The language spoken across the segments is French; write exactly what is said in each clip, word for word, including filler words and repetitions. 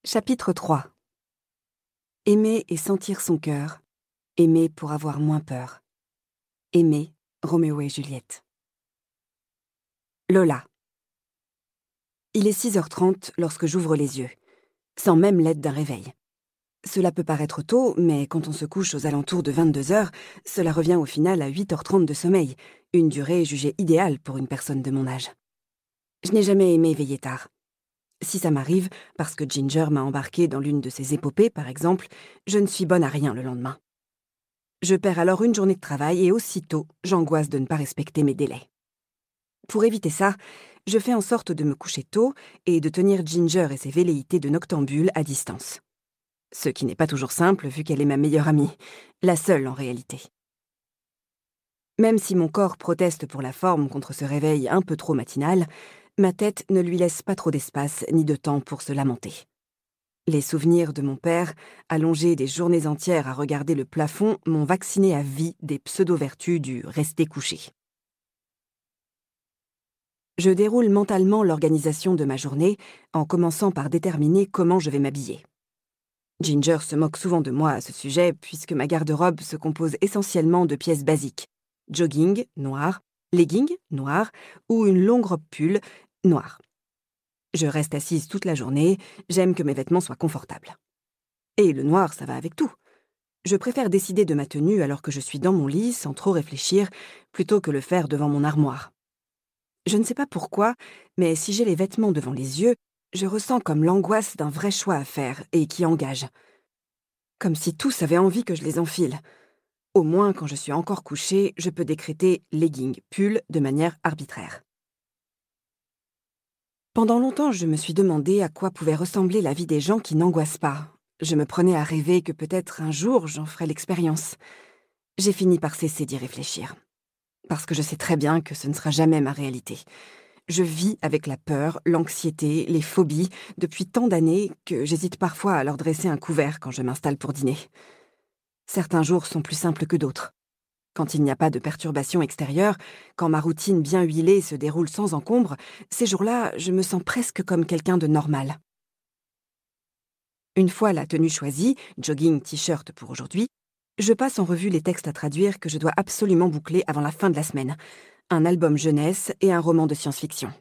Chapitre trois. Aimer et sentir son cœur. Aimer pour avoir moins peur. Aimer, Roméo et Juliette. Lola. Il est six heures trente lorsque j'ouvre les yeux, sans même l'aide d'un réveil. Cela peut paraître tôt, mais quand on se couche aux alentours de vingt-deux heures, cela revient au final à huit heures trente de sommeil, une durée jugée idéale pour une personne de mon âge. Je n'ai jamais aimé veiller tard. Si ça m'arrive, parce que Ginger m'a embarquée dans l'une de ses épopées, par exemple, je ne suis bonne à rien le lendemain. Je perds alors une journée de travail et aussitôt, j'angoisse de ne pas respecter mes délais. Pour éviter ça, je fais en sorte de me coucher tôt et de tenir Ginger et ses velléités de noctambule à distance. Ce qui n'est pas toujours simple vu qu'elle est ma meilleure amie, la seule en réalité. Même si mon corps proteste pour la forme contre ce réveil un peu trop matinal, ma tête ne lui laisse pas trop d'espace ni de temps pour se lamenter. Les souvenirs de mon père, allongé des journées entières à regarder le plafond, m'ont vacciné à vie des pseudo-vertus du « rester couché ». Je déroule mentalement l'organisation de ma journée en commençant par déterminer comment je vais m'habiller. Ginger se moque souvent de moi à ce sujet puisque ma garde-robe se compose essentiellement de pièces basiques. Jogging, noir, legging, noir, ou une longue robe pull, noire. Je reste assise toute la journée, j'aime que mes vêtements soient confortables. Et le noir, ça va avec tout. Je préfère décider de ma tenue alors que je suis dans mon lit, sans trop réfléchir, plutôt que le faire devant mon armoire. Je ne sais pas pourquoi, mais si j'ai les vêtements devant les yeux, je ressens comme l'angoisse d'un vrai choix à faire et qui engage. Comme si tous avaient envie que je les enfile. Au moins, quand je suis encore couchée, je peux décréter legging, pull de manière arbitraire. Pendant longtemps, je me suis demandé à quoi pouvait ressembler la vie des gens qui n'angoissent pas. Je me prenais à rêver que peut-être un jour j'en ferais l'expérience. J'ai fini par cesser d'y réfléchir. Parce que je sais très bien que ce ne sera jamais ma réalité. Je vis avec la peur, l'anxiété, les phobies, depuis tant d'années que j'hésite parfois à leur dresser un couvert quand je m'installe pour dîner. Certains jours sont plus simples que d'autres. Quand il n'y a pas de perturbations extérieures, quand ma routine bien huilée se déroule sans encombre, ces jours-là, je me sens presque comme quelqu'un de normal. Une fois la tenue choisie, jogging, t-shirt pour aujourd'hui, je passe en revue les textes à traduire que je dois absolument boucler avant la fin de la semaine. Un album jeunesse et un roman de science-fiction.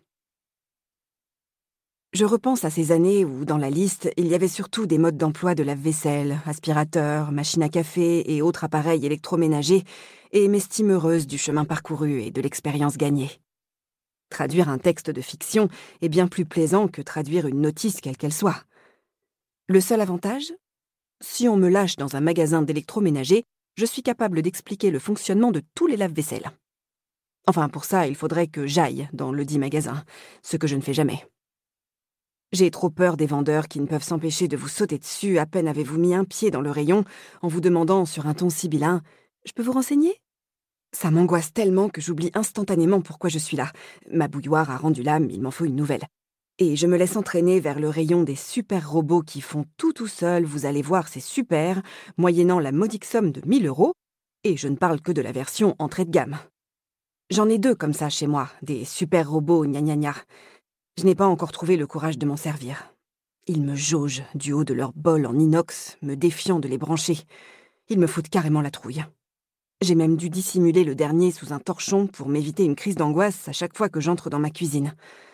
Je repense à ces années où, dans la liste, il y avait surtout des modes d'emploi de lave-vaisselle, aspirateur, machine à café et autres appareils électroménagers, et m'estime heureuse du chemin parcouru et de l'expérience gagnée. Traduire un texte de fiction est bien plus plaisant que traduire une notice quelle qu'elle soit. Le seul avantage ? Si on me lâche dans un magasin d'électroménager, je suis capable d'expliquer le fonctionnement de tous les lave-vaisselles. Enfin, pour ça, il faudrait que j'aille dans le dit magasin, ce que je ne fais jamais. J'ai trop peur des vendeurs qui ne peuvent s'empêcher de vous sauter dessus à peine avez-vous mis un pied dans le rayon en vous demandant sur un ton sibyllin « Je peux vous renseigner ?» Ça m'angoisse tellement que j'oublie instantanément pourquoi je suis là. Ma bouilloire a rendu l'âme, il m'en faut une nouvelle. Et je me laisse entraîner vers le rayon des super robots qui font tout tout seuls, vous allez voir, c'est super, moyennant la modique somme de mille euros, et je ne parle que de la version entrée de gamme. J'en ai deux comme ça chez moi, des super robots gna gna gna. Je n'ai pas encore trouvé le courage de m'en servir. Ils me jaugent du haut de leur bol en inox, me défiant de les brancher. Ils me foutent carrément la trouille. J'ai même dû dissimuler le dernier sous un torchon pour m'éviter une crise d'angoisse à chaque fois que j'entre dans ma cuisine.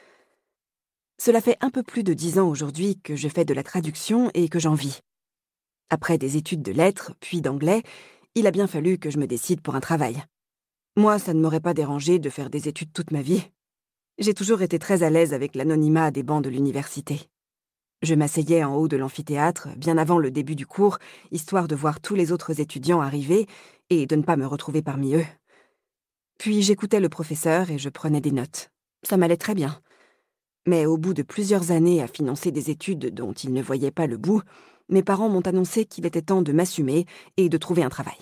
Cela fait un peu plus de dix ans aujourd'hui que je fais de la traduction et que j'en vis. Après des études de lettres, puis d'anglais, il a bien fallu que je me décide pour un travail. Moi, ça ne m'aurait pas dérangé de faire des études toute ma vie. J'ai toujours été très à l'aise avec l'anonymat des bancs de l'université. Je m'asseyais en haut de l'amphithéâtre, bien avant le début du cours, histoire de voir tous les autres étudiants arriver et de ne pas me retrouver parmi eux. Puis j'écoutais le professeur et je prenais des notes. Ça m'allait très bien. Mais au bout de plusieurs années à financer des études dont ils ne voyaient pas le bout, mes parents m'ont annoncé qu'il était temps de m'assumer et de trouver un travail.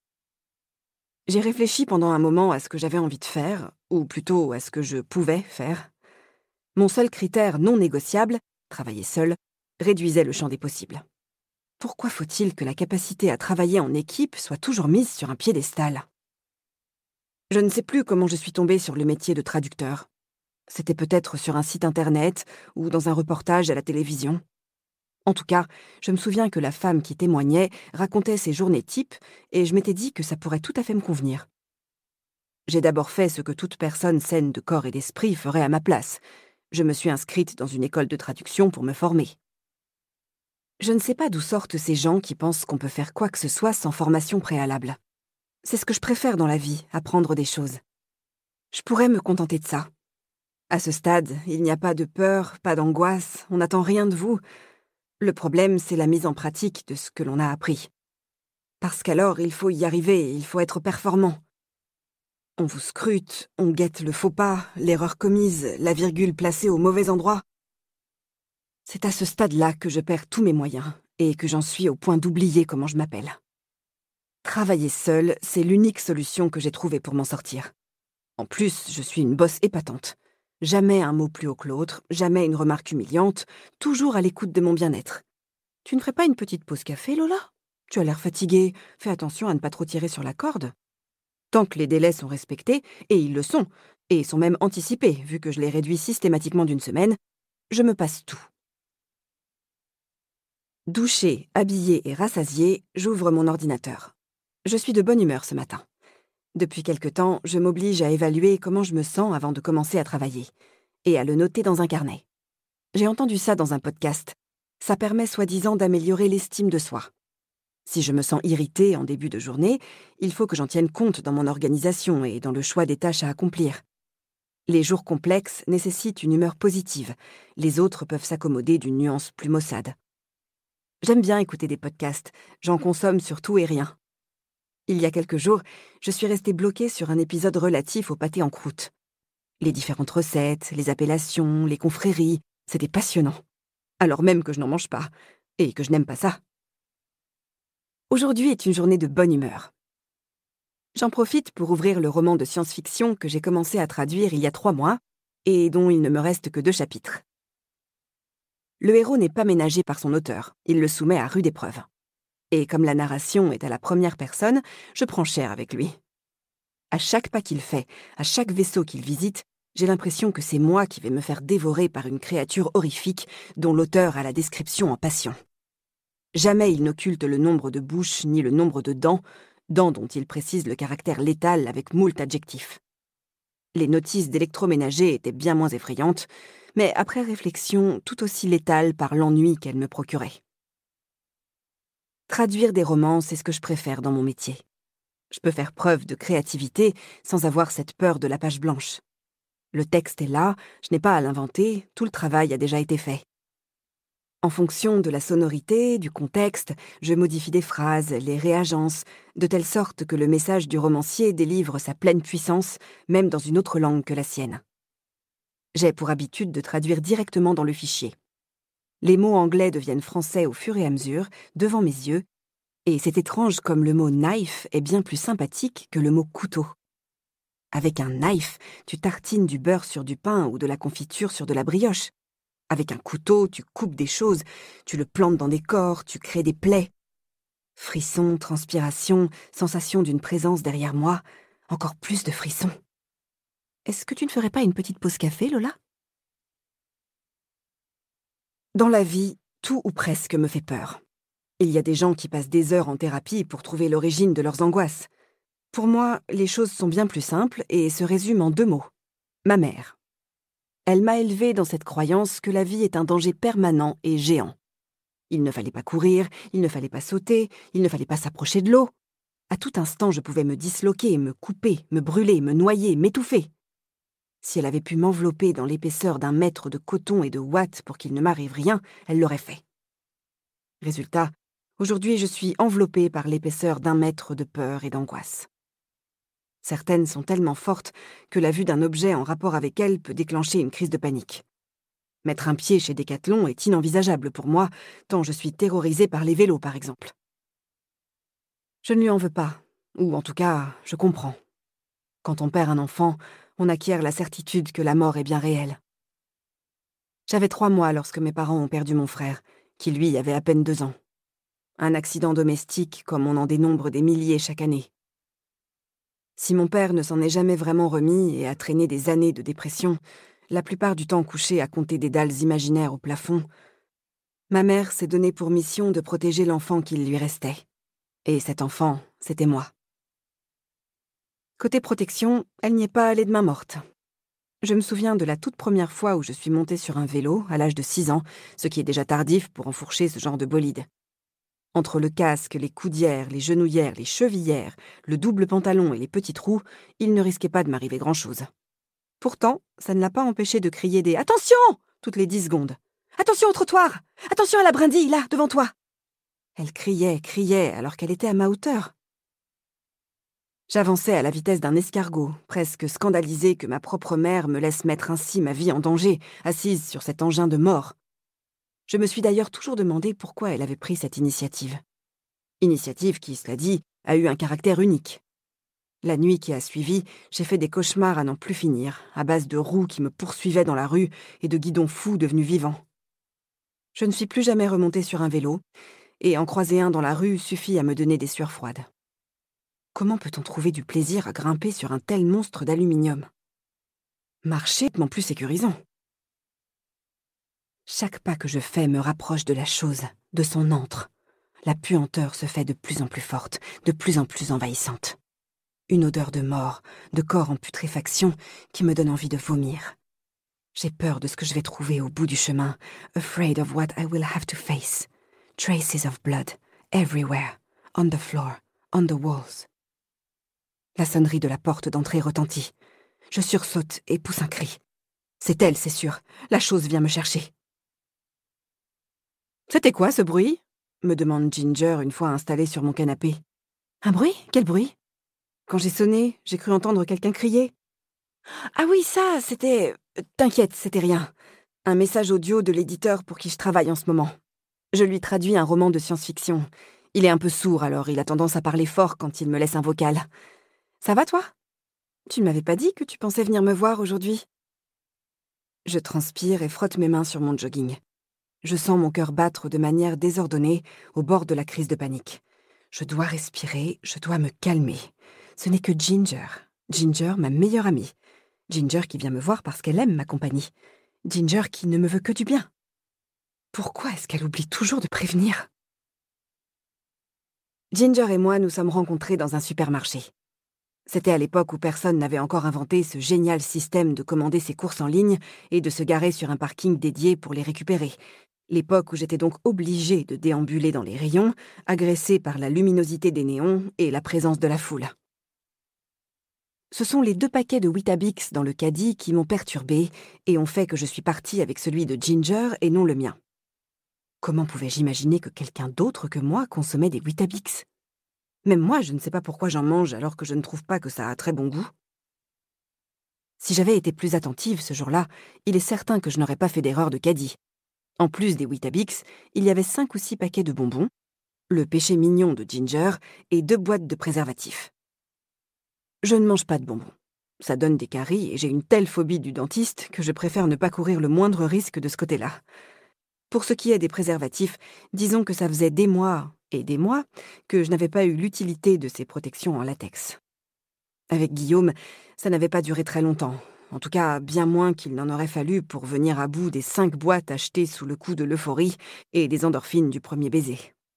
J'ai réfléchi pendant un moment à ce que j'avais envie de faire, ou plutôt à ce que je pouvais faire. Mon seul critère non négociable, travailler seul, réduisait le champ des possibles. Pourquoi faut-il que la capacité à travailler en équipe soit toujours mise sur un piédestal ? Je ne sais plus comment je suis tombée sur le métier de traducteur. C'était peut-être sur un site internet ou dans un reportage à la télévision. En tout cas, je me souviens que la femme qui témoignait racontait ses journées types et je m'étais dit que ça pourrait tout à fait me convenir. J'ai d'abord fait ce que toute personne saine de corps et d'esprit ferait à ma place. Je me suis inscrite dans une école de traduction pour me former. Je ne sais pas d'où sortent ces gens qui pensent qu'on peut faire quoi que ce soit sans formation préalable. C'est ce que je préfère dans la vie, apprendre des choses. Je pourrais me contenter de ça. À ce stade, il n'y a pas de peur, pas d'angoisse, on n'attend rien de vous. Le problème, c'est la mise en pratique de ce que l'on a appris. Parce qu'alors, il faut y arriver, il faut être performant. On vous scrute, on guette le faux pas, l'erreur commise, la virgule placée au mauvais endroit. C'est à ce stade-là que je perds tous mes moyens et que j'en suis au point d'oublier comment je m'appelle. Travailler seule, c'est l'unique solution que j'ai trouvée pour m'en sortir. En plus, je suis une bosse épatante. Jamais un mot plus haut que l'autre, jamais une remarque humiliante, toujours à l'écoute de mon bien-être. Tu ne ferais pas une petite pause café, Lola? Tu as l'air fatiguée, fais attention à ne pas trop tirer sur la corde. Tant que les délais sont respectés, et ils le sont, et sont même anticipés, vu que je les réduis systématiquement d'une semaine, je me passe tout. Douchée, habillée et rassasiée, j'ouvre mon ordinateur. Je suis de bonne humeur ce matin. Depuis quelque temps, je m'oblige à évaluer comment je me sens avant de commencer à travailler, et à le noter dans un carnet. J'ai entendu ça dans un podcast. Ça permet soi-disant d'améliorer l'estime de soi. Si je me sens irritée en début de journée, il faut que j'en tienne compte dans mon organisation et dans le choix des tâches à accomplir. Les jours complexes nécessitent une humeur positive. Les autres peuvent s'accommoder d'une nuance plus maussade. J'aime bien écouter des podcasts. J'en consomme sur tout et rien. Il y a quelques jours, je suis restée bloquée sur un épisode relatif au pâté en croûte. Les différentes recettes, les appellations, les confréries, c'était passionnant. Alors même que je n'en mange pas, et que je n'aime pas ça. Aujourd'hui est une journée de bonne humeur. J'en profite pour ouvrir le roman de science-fiction que j'ai commencé à traduire il y a trois mois, et dont il ne me reste que deux chapitres. Le héros n'est pas ménagé par son auteur, il le soumet à rude épreuve. Et comme la narration est à la première personne, je prends cher avec lui. À chaque pas qu'il fait, à chaque vaisseau qu'il visite, j'ai l'impression que c'est moi qui vais me faire dévorer par une créature horrifique dont l'auteur a la description en passion. Jamais il n'occulte le nombre de bouches ni le nombre de dents, dents dont il précise le caractère létal avec moult adjectifs. Les notices d'électroménager étaient bien moins effrayantes, mais après réflexion, tout aussi létales par l'ennui qu'elles me procuraient. Traduire des romans, c'est ce que je préfère dans mon métier. Je peux faire preuve de créativité sans avoir cette peur de la page blanche. Le texte est là, je n'ai pas à l'inventer, tout le travail a déjà été fait. En fonction de la sonorité, du contexte, je modifie des phrases, les réagence, de telle sorte que le message du romancier délivre sa pleine puissance, même dans une autre langue que la sienne. J'ai pour habitude de traduire directement dans le fichier. Les mots anglais deviennent français au fur et à mesure, devant mes yeux, et c'est étrange comme le mot « knife » est bien plus sympathique que le mot « couteau ». Avec un knife, tu tartines du beurre sur du pain ou de la confiture sur de la brioche. Avec un couteau, tu coupes des choses, tu le plantes dans des corps, tu crées des plaies. Frissons, transpiration, sensation d'une présence derrière moi, encore plus de frissons. Est-ce que tu ne ferais pas une petite pause café, Lola? Dans la vie, tout ou presque me fait peur. Il y a des gens qui passent des heures en thérapie pour trouver l'origine de leurs angoisses. Pour moi, les choses sont bien plus simples et se résument en deux mots. Ma mère. Elle m'a élevée dans cette croyance que la vie est un danger permanent et géant. Il ne fallait pas courir, il ne fallait pas sauter, il ne fallait pas s'approcher de l'eau. À tout instant, je pouvais me disloquer, me couper, me brûler, me noyer, m'étouffer. Si elle avait pu m'envelopper dans l'épaisseur d'un mètre de coton et de ouate pour qu'il ne m'arrive rien, elle l'aurait fait. Résultat, aujourd'hui je suis enveloppée par l'épaisseur d'un mètre de peur et d'angoisse. Certaines sont tellement fortes que la vue d'un objet en rapport avec elles peut déclencher une crise de panique. Mettre un pied chez Decathlon est inenvisageable pour moi, tant je suis terrorisée par les vélos, par exemple. Je ne lui en veux pas, ou en tout cas, je comprends. Quand on perd un enfant, on acquiert la certitude que la mort est bien réelle. J'avais trois mois lorsque mes parents ont perdu mon frère, qui lui avait à peine deux ans. Un accident domestique comme on en dénombre des milliers chaque année. Si mon père ne s'en est jamais vraiment remis et a traîné des années de dépression, la plupart du temps couché à compter des dalles imaginaires au plafond, Ma mère s'est donnée pour mission de protéger l'enfant qu'il lui restait. Et cet enfant, c'était moi. Côté protection, elle n'y est pas allée de main morte. Je me souviens de la toute première fois où je suis montée sur un vélo, à l'âge de six ans, ce qui est déjà tardif pour enfourcher ce genre de bolide. Entre le casque, les coudières, les genouillères, les chevillères, le double pantalon et les petits trous, il ne risquait pas de m'arriver grand-chose. Pourtant, ça ne l'a pas empêché de crier des « Attention !» toutes les dix secondes. « Attention au trottoir ! Attention à la brindille, là, devant toi !» Elle criait, criait, alors qu'elle était à ma hauteur. J'avançais à la vitesse d'un escargot, presque scandalisée que ma propre mère me laisse mettre ainsi ma vie en danger, assise sur cet engin de mort. Je me suis d'ailleurs toujours demandé pourquoi elle avait pris cette initiative. Initiative qui, cela dit, a eu un caractère unique. La nuit qui a suivi, j'ai fait des cauchemars à n'en plus finir, à base de roues qui me poursuivaient dans la rue et de guidons fous devenus vivants. Je ne suis plus jamais remontée sur un vélo, et en croiser un dans la rue suffit à me donner des sueurs froides. Comment peut-on trouver du plaisir à grimper sur un tel monstre d'aluminium? Marcher est plus sécurisant. Chaque pas que je fais me rapproche de la chose, de son antre. La puanteur se fait de plus en plus forte, de plus en plus envahissante. Une odeur de mort, de corps en putréfaction qui me donne envie de vomir. J'ai peur de ce que je vais trouver au bout du chemin, afraid of what I will have to face. Traces of blood, everywhere, on the floor, on the walls. La sonnerie de la porte d'entrée retentit. Je sursaute et pousse un cri. C'est elle, c'est sûr. La chose vient me chercher. « C'était quoi, ce bruit ?» me demande Ginger une fois installée sur mon canapé. « Un bruit ? Quel bruit ?» Quand j'ai sonné, j'ai cru entendre quelqu'un crier. « Ah oui, ça, c'était... T'inquiète, c'était rien. Un message audio de l'éditeur pour qui je travaille en ce moment. Je lui traduis un roman de science-fiction. Il est un peu sourd, alors il a tendance à parler fort quand il me laisse un vocal. Ça va, toi ? Tu ne m'avais pas dit que tu pensais venir me voir aujourd'hui ? » Je transpire et frotte mes mains sur mon jogging. Je sens mon cœur battre de manière désordonnée au bord de la crise de panique. Je dois respirer, je dois me calmer. Ce n'est que Ginger. Ginger, ma meilleure amie. Ginger qui vient me voir parce qu'elle aime ma compagnie. Ginger qui ne me veut que du bien. Pourquoi est-ce qu'elle oublie toujours de prévenir ? Ginger et moi nous sommes rencontrés dans un supermarché. C'était à l'époque où personne n'avait encore inventé ce génial système de commander ses courses en ligne et de se garer sur un parking dédié pour les récupérer. L'époque où j'étais donc obligée de déambuler dans les rayons, agressée par la luminosité des néons et la présence de la foule. Ce sont les deux paquets de Weetabix dans le caddie qui m'ont perturbée et ont fait que je suis partie avec celui de Ginger et non le mien. Comment pouvais-je imaginer que quelqu'un d'autre que moi consommait des Weetabix ? Même moi, je ne sais pas pourquoi j'en mange alors que je ne trouve pas que ça a très bon goût. Si j'avais été plus attentive ce jour-là, il est certain que je n'aurais pas fait d'erreur de caddie. En plus des Weetabix, il y avait cinq ou six paquets de bonbons, le péché mignon de Ginger et deux boîtes de préservatifs. Je ne mange pas de bonbons. Ça donne des caries et j'ai une telle phobie du dentiste que je préfère ne pas courir le moindre risque de ce côté-là. Pour ce qui est des préservatifs, disons que ça faisait des mois et des mois que je n'avais pas eu l'utilité de ces protections en latex. Avec Guillaume, ça n'avait pas duré très longtemps. En tout cas, bien moins qu'il n'en aurait fallu pour venir à bout des cinq boîtes achetées sous le coup de l'euphorie et des endorphines du premier baiser.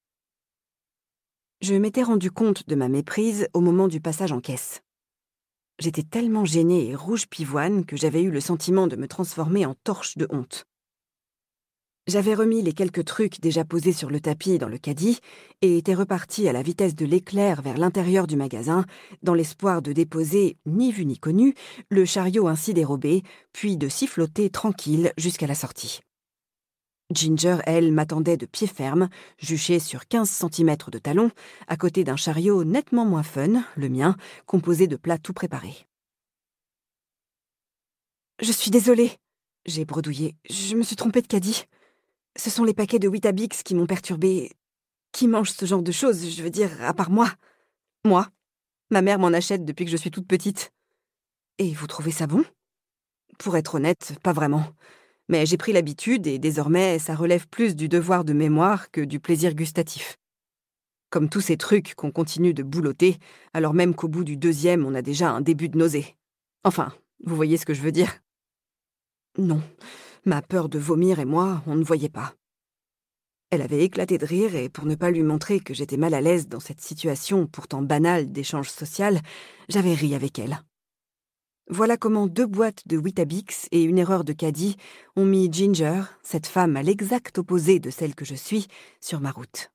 Je m'étais rendu compte de ma méprise au moment du passage en caisse. J'étais tellement gênée et rouge pivoine que j'avais eu le sentiment de me transformer en torche de honte. J'avais remis les quelques trucs déjà posés sur le tapis dans le caddie et étais repartie à la vitesse de l'éclair vers l'intérieur du magasin, dans l'espoir de déposer, ni vu ni connu, le chariot ainsi dérobé, puis de siffloter tranquille jusqu'à la sortie. Ginger, elle, m'attendait de pied ferme, juchée sur quinze centimètres de talon, à côté d'un chariot nettement moins fun, le mien, composé de plats tout préparés. « Je suis désolée », j'ai bredouillé. « Je me suis trompée de caddie. Ce sont les paquets de Weetabix qui m'ont perturbée. Qui mange ce genre de choses, je veux dire, à part moi? Moi. Ma mère m'en achète depuis que je suis toute petite. Et vous trouvez ça bon? Pour être honnête, pas vraiment. Mais j'ai pris l'habitude et désormais, ça relève plus du devoir de mémoire que du plaisir gustatif. Comme tous ces trucs qu'on continue de boulotter, alors même qu'au bout du deuxième, on a déjà un début de nausée. Enfin, vous voyez ce que je veux dire? Non. Ma peur de vomir et moi, on ne voyait pas. Elle avait éclaté de rire et pour ne pas lui montrer que j'étais mal à l'aise dans cette situation pourtant banale d'échange social, j'avais ri avec elle. Voilà comment deux boîtes de Weetabix et une erreur de caddie ont mis Ginger, cette femme à l'exact opposé de celle que je suis, sur ma route.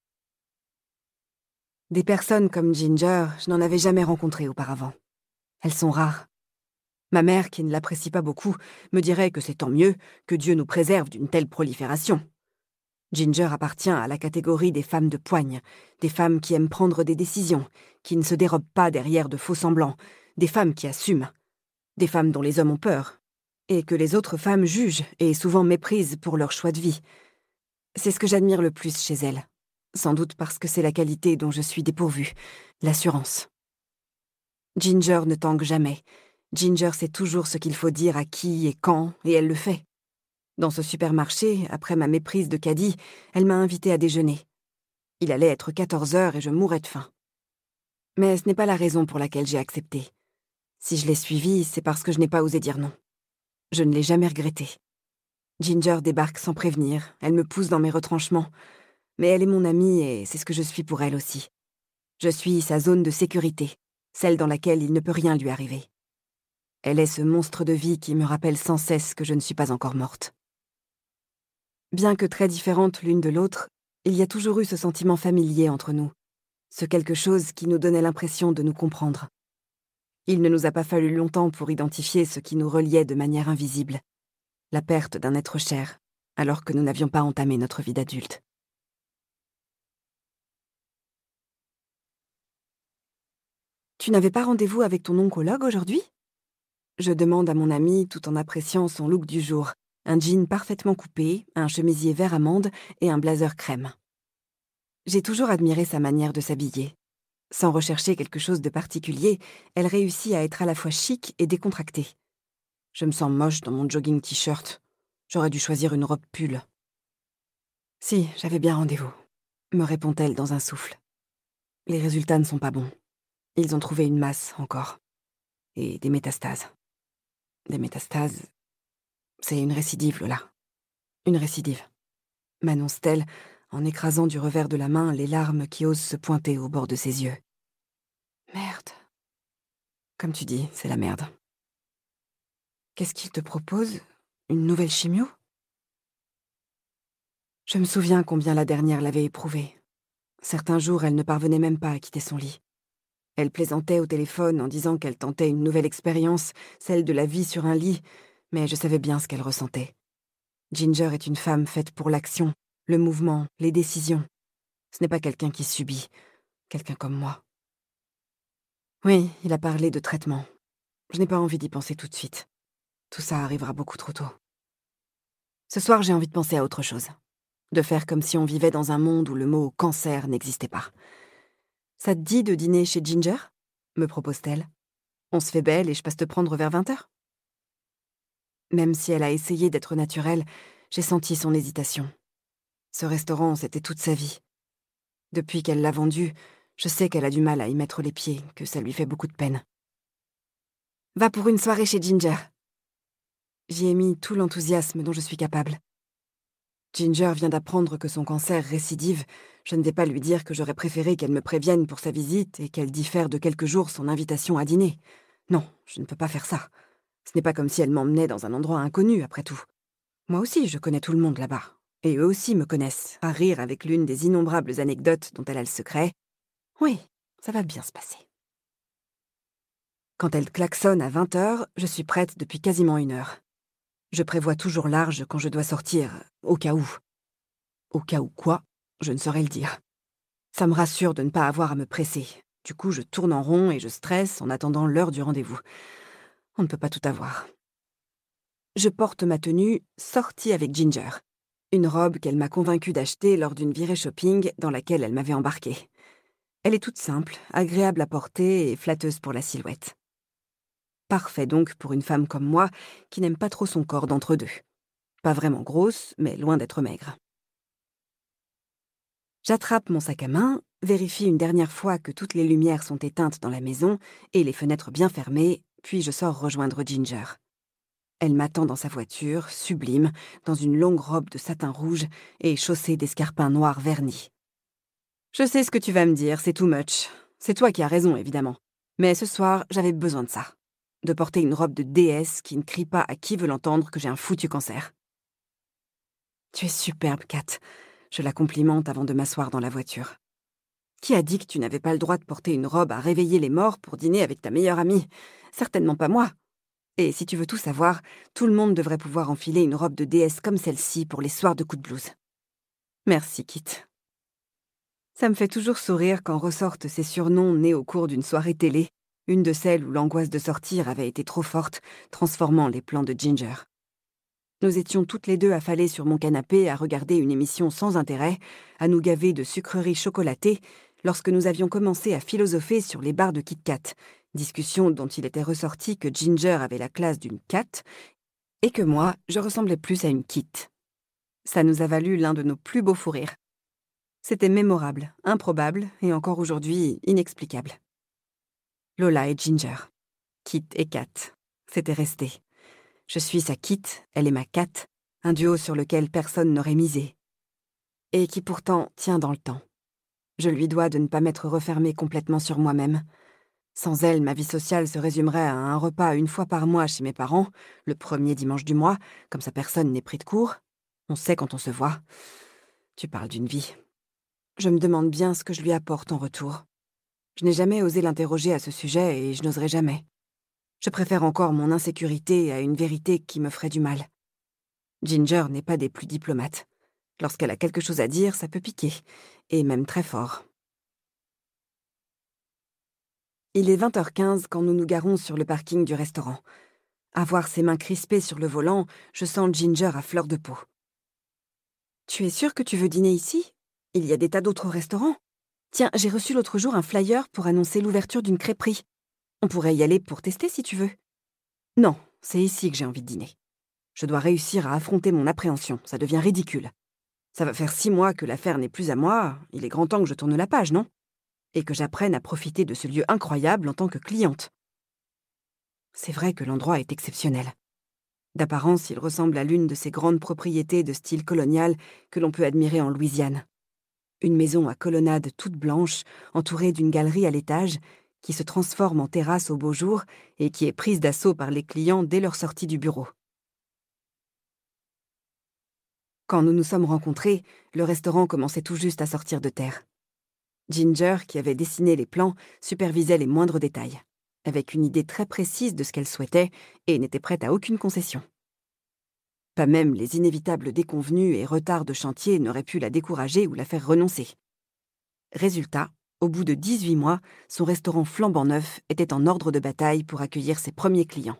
Des personnes comme Ginger, je n'en avais jamais rencontré auparavant. Elles sont rares. Ma mère, qui ne l'apprécie pas beaucoup, me dirait que c'est tant mieux, que Dieu nous préserve d'une telle prolifération. Ginger appartient à la catégorie des femmes de poigne, des femmes qui aiment prendre des décisions, qui ne se dérobent pas derrière de faux semblants, des femmes qui assument, des femmes dont les hommes ont peur, et que les autres femmes jugent et souvent méprisent pour leur choix de vie. C'est ce que j'admire le plus chez elles, sans doute parce que c'est la qualité dont je suis dépourvue, l'assurance. Ginger ne tangue jamais. Ginger sait toujours ce qu'il faut dire à qui et quand, et elle le fait. Dans ce supermarché, après ma méprise de caddie, elle m'a invitée à déjeuner. Il allait être quatorze heures et je mourais de faim. Mais ce n'est pas la raison pour laquelle j'ai accepté. Si je l'ai suivie, c'est parce que je n'ai pas osé dire non. Je ne l'ai jamais regretté. Ginger débarque sans prévenir, elle me pousse dans mes retranchements. Mais elle est mon amie et c'est ce que je suis pour elle aussi. Je suis sa zone de sécurité, celle dans laquelle il ne peut rien lui arriver. Elle est ce monstre de vie qui me rappelle sans cesse que je ne suis pas encore morte. Bien que très différentes l'une de l'autre, il y a toujours eu ce sentiment familier entre nous, ce quelque chose qui nous donnait l'impression de nous comprendre. Il ne nous a pas fallu longtemps pour identifier ce qui nous reliait de manière invisible, la perte d'un être cher, alors que nous n'avions pas entamé notre vie d'adulte. Tu n'avais pas rendez-vous avec ton oncologue aujourd'hui ? Je demande à mon ami tout en appréciant son look du jour. Un jean parfaitement coupé, un chemisier vert amande et un blazer crème. J'ai toujours admiré sa manière de s'habiller. Sans rechercher quelque chose de particulier, elle réussit à être à la fois chic et décontractée. Je me sens moche dans mon jogging t-shirt. J'aurais dû choisir une robe pull. Si, j'avais bien rendez-vous, me répond-elle dans un souffle. Les résultats ne sont pas bons. Ils ont trouvé une masse, encore. Et des métastases. Des métastases... C'est une récidive, Lola. Une récidive, m'annonce-t-elle, en écrasant du revers de la main les larmes qui osent se pointer au bord de ses yeux. Merde. Comme tu dis, c'est la merde. Qu'est-ce qu'il te propose ? Une nouvelle chimio ? Je me souviens combien la dernière l'avait éprouvée. Certains jours, elle ne parvenait même pas à quitter son lit. Elle plaisantait au téléphone en disant qu'elle tentait une nouvelle expérience, celle de la vie sur un lit, mais je savais bien ce qu'elle ressentait. Ginger est une femme faite pour l'action, le mouvement, les décisions. Ce n'est pas quelqu'un qui subit, quelqu'un comme moi. Oui, il a parlé de traitement. Je n'ai pas envie d'y penser tout de suite. Tout ça arrivera beaucoup trop tôt. Ce soir, j'ai envie de penser à autre chose. De faire comme si on vivait dans un monde où le mot « cancer » n'existait pas. Ça te dit de dîner chez Ginger ? Me propose-t-elle. On se fait belle et je passe te prendre vers vingt heures ? Même si elle a essayé d'être naturelle, j'ai senti son hésitation. Ce restaurant, c'était toute sa vie. Depuis qu'elle l'a vendu, je sais qu'elle a du mal à y mettre les pieds, que ça lui fait beaucoup de peine. Va pour une soirée chez Ginger. J'y ai mis tout l'enthousiasme dont je suis capable. Ginger vient d'apprendre que son cancer récidive. Je ne vais pas lui dire que j'aurais préféré qu'elle me prévienne pour sa visite et qu'elle diffère de quelques jours son invitation à dîner. Non, je ne peux pas faire ça. Ce n'est pas comme si elle m'emmenait dans un endroit inconnu, après tout. Moi aussi, je connais tout le monde là-bas. Et eux aussi me connaissent, à rire avec l'une des innombrables anecdotes dont elle a le secret. Oui, ça va bien se passer. Quand elle klaxonne à vingt heures, je suis prête depuis quasiment une heure. Je prévois toujours large quand je dois sortir, au cas où. Au cas où quoi, je ne saurais le dire. Ça me rassure de ne pas avoir à me presser. Du coup, je tourne en rond et je stresse en attendant l'heure du rendez-vous. On ne peut pas tout avoir. Je porte ma tenue « sortie avec Ginger », une robe qu'elle m'a convaincue d'acheter lors d'une virée shopping dans laquelle elle m'avait embarquée. Elle est toute simple, agréable à porter et flatteuse pour la silhouette. Parfait donc pour une femme comme moi qui n'aime pas trop son corps d'entre deux. Pas vraiment grosse, mais loin d'être maigre. J'attrape mon sac à main, vérifie une dernière fois que toutes les lumières sont éteintes dans la maison et les fenêtres bien fermées, puis je sors rejoindre Ginger. Elle m'attend dans sa voiture, sublime, dans une longue robe de satin rouge et chaussée d'escarpins noirs vernis. Je sais ce que tu vas me dire, c'est too much. C'est toi qui as raison, évidemment. Mais ce soir, j'avais besoin de ça. De porter une robe de déesse qui ne crie pas à qui veut l'entendre que j'ai un foutu cancer. Tu es superbe, Kat. Je la complimente avant de m'asseoir dans la voiture. Qui a dit que tu n'avais pas le droit de porter une robe à réveiller les morts pour dîner avec ta meilleure amie? Certainement pas moi. Et si tu veux tout savoir, tout le monde devrait pouvoir enfiler une robe de déesse comme celle-ci pour les soirs de coup de blues. Merci, Kit. Ça me fait toujours sourire quand ressortent ces surnoms nés au cours d'une soirée télé, une de celles où l'angoisse de sortir avait été trop forte, transformant les plans de Ginger. Nous étions toutes les deux affalées sur mon canapé à regarder une émission sans intérêt, à nous gaver de sucreries chocolatées, lorsque nous avions commencé à philosopher sur les barres de Kit Kat, discussion dont il était ressorti que Ginger avait la classe d'une cat et que moi, je ressemblais plus à une Kit. Ça nous a valu l'un de nos plus beaux fous rires. C'était mémorable, improbable et encore aujourd'hui inexplicable. Lola et Ginger, Kit et Kat, c'était resté. Je suis sa Kit, elle est ma Kat, un duo sur lequel personne n'aurait misé. Et qui pourtant tient dans le temps. Je lui dois de ne pas m'être refermée complètement sur moi-même. Sans elle, ma vie sociale se résumerait à un repas une fois par mois chez mes parents, le premier dimanche du mois, comme ça personne n'est pris de court. On sait quand on se voit. Tu parles d'une vie. Je me demande bien ce que je lui apporte en retour. Je n'ai jamais osé l'interroger à ce sujet et je n'oserai jamais. Je préfère encore mon insécurité à une vérité qui me ferait du mal. Ginger n'est pas des plus diplomates. Lorsqu'elle a quelque chose à dire, ça peut piquer, et même très fort. Il est vingt heures quinze quand nous nous garons sur le parking du restaurant. À voir ses mains crispées sur le volant, je sens Ginger à fleur de peau. « Tu es sûre que tu veux dîner ici? Il y a des tas d'autres restaurants. Tiens, j'ai reçu l'autre jour un flyer pour annoncer l'ouverture d'une crêperie. On pourrait y aller pour tester si tu veux. » Non, c'est ici que j'ai envie de dîner. Je dois réussir à affronter mon appréhension, ça devient ridicule. Ça va faire six mois que l'affaire n'est plus à moi, il est grand temps que je tourne la page, non? Et que j'apprenne à profiter de ce lieu incroyable en tant que cliente. C'est vrai que l'endroit est exceptionnel. D'apparence, il ressemble à l'une de ces grandes propriétés de style colonial que l'on peut admirer en Louisiane. Une maison à colonnade toute blanche, entourée d'une galerie à l'étage, qui se transforme en terrasse au beau jour et qui est prise d'assaut par les clients dès leur sortie du bureau. Quand nous nous sommes rencontrés, le restaurant commençait tout juste à sortir de terre. Ginger, qui avait dessiné les plans, supervisait les moindres détails, avec une idée très précise de ce qu'elle souhaitait et n'était prête à aucune concession. Pas même les inévitables déconvenues et retards de chantier n'auraient pu la décourager ou la faire renoncer. Résultat, au bout de dix-huit mois, son restaurant flambant neuf était en ordre de bataille pour accueillir ses premiers clients.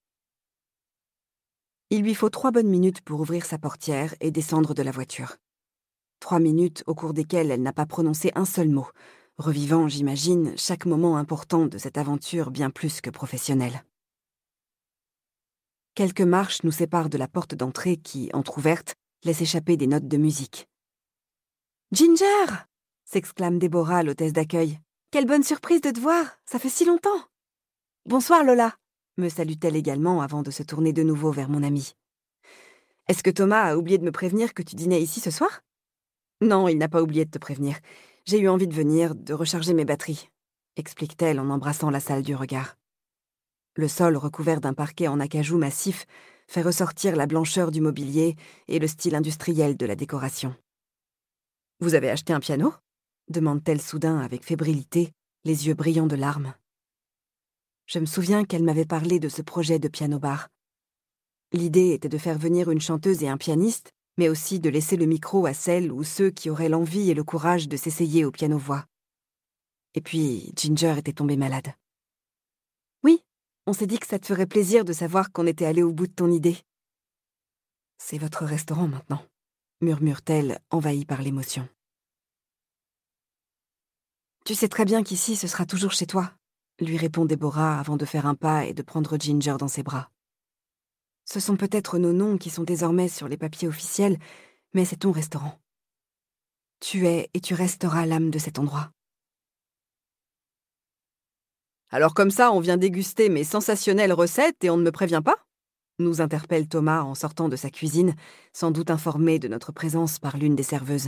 Il lui faut trois bonnes minutes pour ouvrir sa portière et descendre de la voiture. Trois minutes au cours desquelles elle n'a pas prononcé un seul mot, revivant, j'imagine, chaque moment important de cette aventure bien plus que professionnelle. Quelques marches nous séparent de la porte d'entrée qui, entr'ouverte, laisse échapper des notes de musique. « Ginger !» s'exclame Déborah, l'hôtesse d'accueil. « Quelle bonne surprise de te voir, ça fait si longtemps !»« Bonsoir Lola !» me salue-t-elle également avant de se tourner de nouveau vers mon amie. « Est-ce que Thomas a oublié de me prévenir que tu dînais ici ce soir ?»« Non, il n'a pas oublié de te prévenir. J'ai eu envie de venir, de recharger mes batteries, » explique-t-elle en embrassant la salle du regard. Le sol recouvert d'un parquet en acajou massif fait ressortir la blancheur du mobilier et le style industriel de la décoration. « Vous avez acheté un piano ?» demande-t-elle soudain avec fébrilité, les yeux brillants de larmes. Je me souviens qu'elle m'avait parlé de ce projet de piano-bar. L'idée était de faire venir une chanteuse et un pianiste, mais aussi de laisser le micro à celles ou ceux qui auraient l'envie et le courage de s'essayer au piano-voix. Et puis, Ginger était tombée malade. « Oui, on s'est dit que ça te ferait plaisir de savoir qu'on était allé au bout de ton idée. »« C'est votre restaurant maintenant, » murmure-t-elle, envahie par l'émotion. « Tu sais très bien qu'ici, ce sera toujours chez toi, » lui répond Déborah avant de faire un pas et de prendre Ginger dans ses bras. Ce sont peut-être nos noms qui sont désormais sur les papiers officiels, mais c'est ton restaurant. Tu es et tu resteras l'âme de cet endroit. Alors comme ça, on vient déguster mes sensationnelles recettes et on ne me prévient pas ? nous interpelle Thomas en sortant de sa cuisine, sans doute informé de notre présence par l'une des serveuses.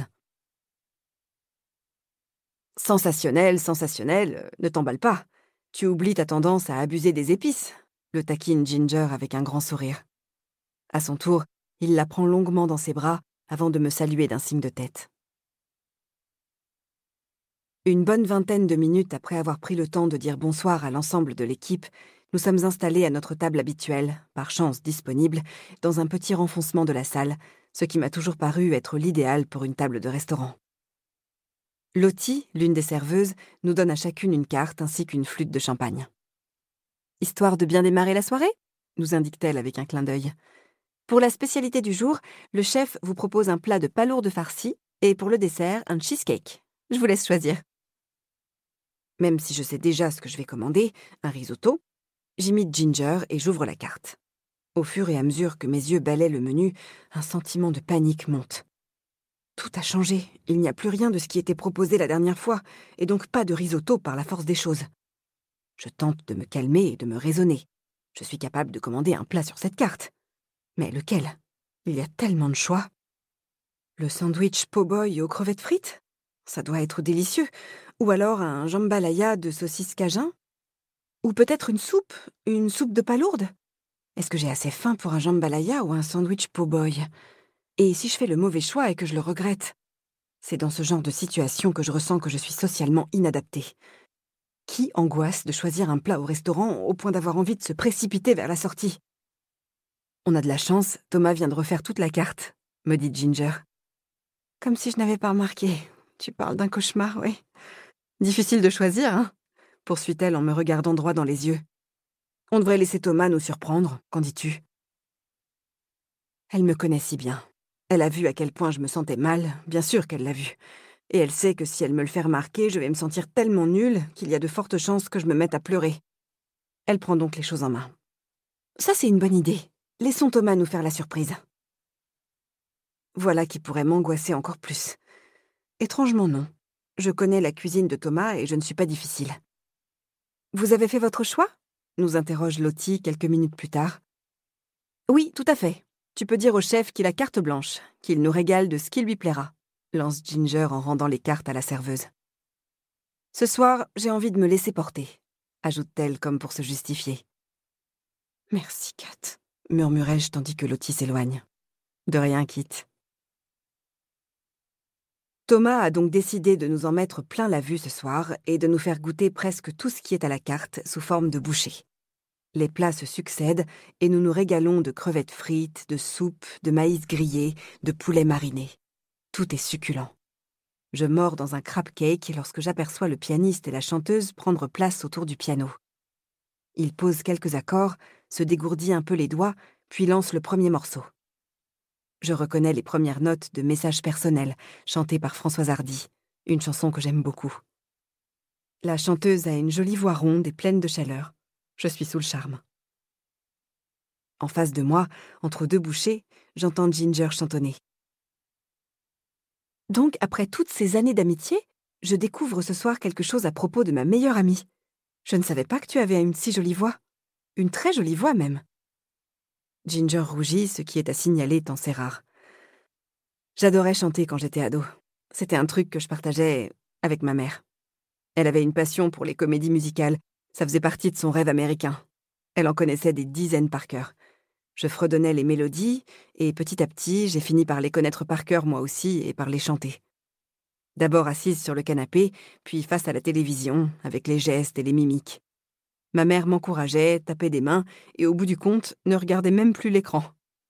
Sensationnel, sensationnel, euh, ne t'emballe pas. Tu oublies ta tendance à abuser des épices, le taquine Ginger avec un grand sourire. À son tour, il la prend longuement dans ses bras avant de me saluer d'un signe de tête. Une bonne vingtaine de minutes après avoir pris le temps de dire bonsoir à l'ensemble de l'équipe, nous sommes installés à notre table habituelle, par chance disponible, dans un petit renfoncement de la salle, ce qui m'a toujours paru être l'idéal pour une table de restaurant. Lottie, l'une des serveuses, nous donne à chacune une carte ainsi qu'une flûte de champagne. « Histoire de bien démarrer la soirée ?» nous indique-t-elle avec un clin d'œil. « Pour la spécialité du jour, le chef vous propose un plat de palourdes farcies et pour le dessert, un cheesecake. Je vous laisse choisir. » Même si je sais déjà ce que je vais commander, un risotto, j'imite Ginger et j'ouvre la carte. Au fur et à mesure que mes yeux balaient le menu, un sentiment de panique monte. Tout a changé, il n'y a plus rien de ce qui était proposé la dernière fois, et donc pas de risotto par la force des choses. Je tente de me calmer et de me raisonner. Je suis capable de commander un plat sur cette carte. Mais lequel? Il y a tellement de choix. Le sandwich po-boy aux crevettes frites? Ça doit être délicieux. Ou alors un jambalaya de saucisse cajun? Ou peut-être une soupe? Une soupe de palourde? Est-ce que j'ai assez faim pour un jambalaya ou un sandwich po-boy? Et si je fais le mauvais choix et que je le regrette? C'est dans ce genre de situation que je ressens que je suis socialement inadaptée. Qui angoisse de choisir un plat au restaurant au point d'avoir envie de se précipiter vers la sortie? On a de la chance, Thomas vient de refaire toute la carte, me dit Ginger. Comme si je n'avais pas remarqué. Tu parles d'un cauchemar, oui. Difficile de choisir, hein? Poursuit-elle en me regardant droit dans les yeux. On devrait laisser Thomas nous surprendre, qu'en dis-tu? Elle me connaît si bien. Elle a vu à quel point je me sentais mal, bien sûr qu'elle l'a vu. Et elle sait que si elle me le fait remarquer, je vais me sentir tellement nulle qu'il y a de fortes chances que je me mette à pleurer. Elle prend donc les choses en main. Ça, c'est une bonne idée. Laissons Thomas nous faire la surprise. Voilà qui pourrait m'angoisser encore plus. Étrangement non. Je connais la cuisine de Thomas et je ne suis pas difficile. Vous avez fait votre choix? Nous interroge Lottie quelques minutes plus tard. Oui, tout à fait. Tu peux dire au chef qu'il a carte blanche, qu'il nous régale de ce qui lui plaira, lance Ginger en rendant les cartes à la serveuse. Ce soir, j'ai envie de me laisser porter, ajoute-t-elle comme pour se justifier. Merci, Kat, murmurai-je tandis que Lottie s'éloigne. De rien, Kit. Thomas a donc décidé de nous en mettre plein la vue ce soir et de nous faire goûter presque tout ce qui est à la carte sous forme de bouchées. Les plats se succèdent et nous nous régalons de crevettes frites, de soupe, de maïs grillé, de poulet mariné. Tout est succulent. Je mords dans un crab cake lorsque j'aperçois le pianiste et la chanteuse prendre place autour du piano. Il pose quelques accords, se dégourdit un peu les doigts, puis lance le premier morceau. Je reconnais les premières notes de Message personnel, chantées par Françoise Hardy, une chanson que j'aime beaucoup. La chanteuse a une jolie voix ronde et pleine de chaleur. Je suis sous le charme. En face de moi, entre deux bouchées, j'entends Ginger chantonner. Donc, après toutes ces années d'amitié, je découvre ce soir quelque chose à propos de ma meilleure amie. Je ne savais pas que tu avais une si jolie voix. Une très jolie voix même. Ginger rougit, ce qui est à signaler tant c'est rare. J'adorais chanter quand j'étais ado. C'était un truc que je partageais avec ma mère. Elle avait une passion pour les comédies musicales. Ça faisait partie de son rêve américain. Elle en connaissait des dizaines par cœur. Je fredonnais les mélodies, et petit à petit, j'ai fini par les connaître par cœur moi aussi et par les chanter. D'abord assise sur le canapé, puis face à la télévision, avec les gestes et les mimiques. Ma mère m'encourageait, tapait des mains, et au bout du compte, ne regardait même plus l'écran.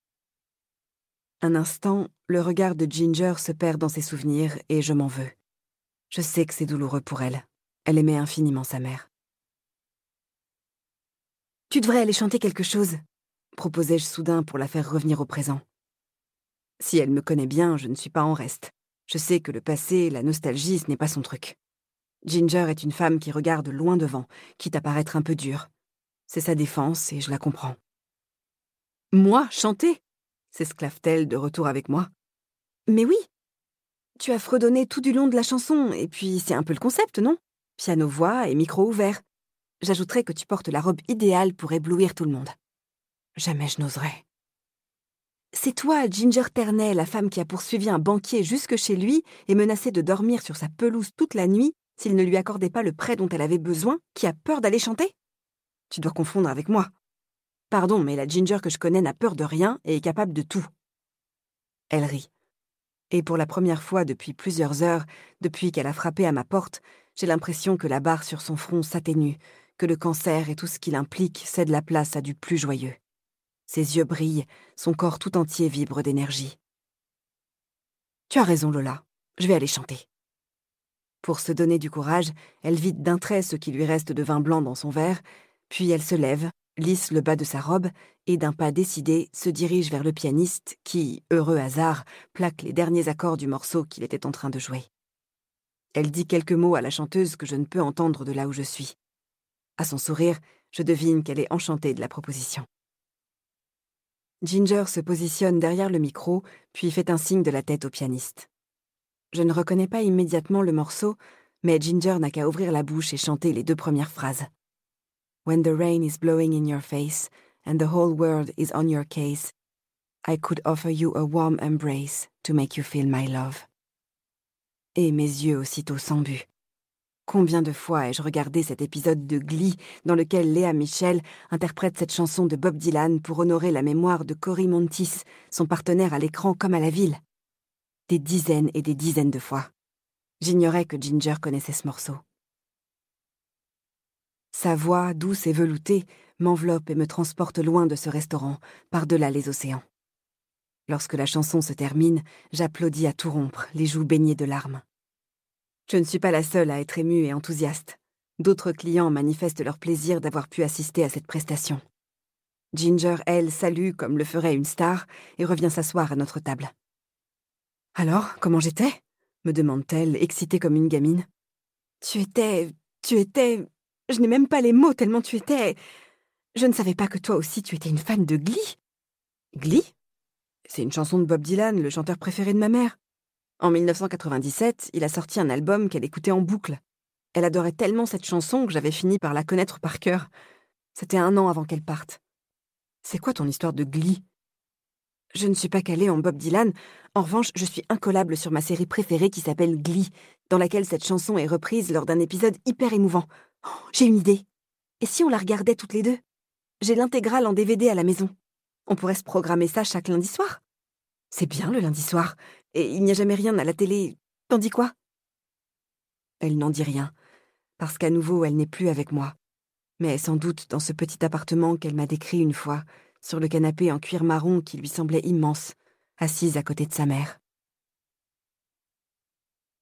Un instant, le regard de Ginger se perd dans ses souvenirs, et je m'en veux. Je sais que c'est douloureux pour elle. Elle aimait infiniment sa mère. « Tu devrais aller chanter quelque chose », proposai-je soudain pour la faire revenir au présent. Si elle me connaît bien, je ne suis pas en reste. Je sais que le passé, la nostalgie, ce n'est pas son truc. Ginger est une femme qui regarde loin devant, quitte à paraître un peu dure. C'est sa défense et je la comprends. « Moi, chanter ?» s'esclave-t-elle de retour avec moi. « Mais oui. Tu as fredonné tout du long de la chanson, et puis c'est un peu le concept, non? Piano-voix et micro ouvert. J'ajouterais que tu portes la robe idéale pour éblouir tout le monde. » Jamais je n'oserais. C'est toi, Ginger Ternay, la femme qui a poursuivi un banquier jusque chez lui et menacé de dormir sur sa pelouse toute la nuit s'il ne lui accordait pas le prêt dont elle avait besoin, qui a peur d'aller chanter? Tu dois confondre avec moi. Pardon, mais la Ginger que je connais n'a peur de rien et est capable de tout. Elle rit. Et pour la première fois depuis plusieurs heures, depuis qu'elle a frappé à ma porte, j'ai l'impression que la barre sur son front s'atténue, que le cancer et tout ce qu'il implique cèdent la place à du plus joyeux. Ses yeux brillent, son corps tout entier vibre d'énergie. Tu as raison, Lola. Je vais aller chanter. Pour se donner du courage, elle vide d'un trait ce qui lui reste de vin blanc dans son verre, puis elle se lève, lisse le bas de sa robe et d'un pas décidé se dirige vers le pianiste qui, heureux hasard, plaque les derniers accords du morceau qu'il était en train de jouer. Elle dit quelques mots à la chanteuse que je ne peux entendre de là où je suis. À son sourire, je devine qu'elle est enchantée de la proposition. Ginger se positionne derrière le micro, puis fait un signe de la tête au pianiste. Je ne reconnais pas immédiatement le morceau, mais Ginger n'a qu'à ouvrir la bouche et chanter les deux premières phrases. When the rain is blowing in your face, and the whole world is on your case, I could offer you a warm embrace to make you feel my love. Et mes yeux aussitôt s'embuent. Combien de fois ai-je regardé cet épisode de Glee dans lequel Léa Michel interprète cette chanson de Bob Dylan pour honorer la mémoire de Cory Monteith, son partenaire à l'écran comme à la ville. Des dizaines et des dizaines de fois. J'ignorais que Ginger connaissait ce morceau. Sa voix, douce et veloutée, m'enveloppe et me transporte loin de ce restaurant, par-delà les océans. Lorsque la chanson se termine, j'applaudis à tout rompre, les joues baignées de larmes. Je ne suis pas la seule à être émue et enthousiaste. D'autres clients manifestent leur plaisir d'avoir pu assister à cette prestation. Ginger, elle, salue comme le ferait une star et revient s'asseoir à notre table. « Alors, comment j'étais ?» me demande-t-elle, excitée comme une gamine. « Tu étais... tu étais... Je n'ai même pas les mots tellement tu étais... Je ne savais pas que toi aussi tu étais une fan de Glee. » « Glee ? C'est une chanson de Bob Dylan, le chanteur préféré de ma mère. En mille neuf cent quatre-vingt-dix-sept, il a sorti un album qu'elle écoutait en boucle. Elle adorait tellement cette chanson que j'avais fini par la connaître par cœur. C'était un an avant qu'elle parte. C'est quoi ton histoire de Glee ? Je ne suis pas calée en Bob Dylan. En revanche, je suis incollable sur ma série préférée qui s'appelle Glee, dans laquelle cette chanson est reprise lors d'un épisode hyper émouvant. Oh, j'ai une idée. Et si on la regardait toutes les deux ? J'ai l'intégrale en D V D à la maison. On pourrait se programmer ça chaque lundi soir. C'est bien le lundi soir. Et il n'y a jamais rien à la télé. T'en dis quoi ? Elle n'en dit rien, parce qu'à nouveau, elle n'est plus avec moi. Mais sans doute dans ce petit appartement qu'elle m'a décrit une fois, sur le canapé en cuir marron qui lui semblait immense, assise à côté de sa mère.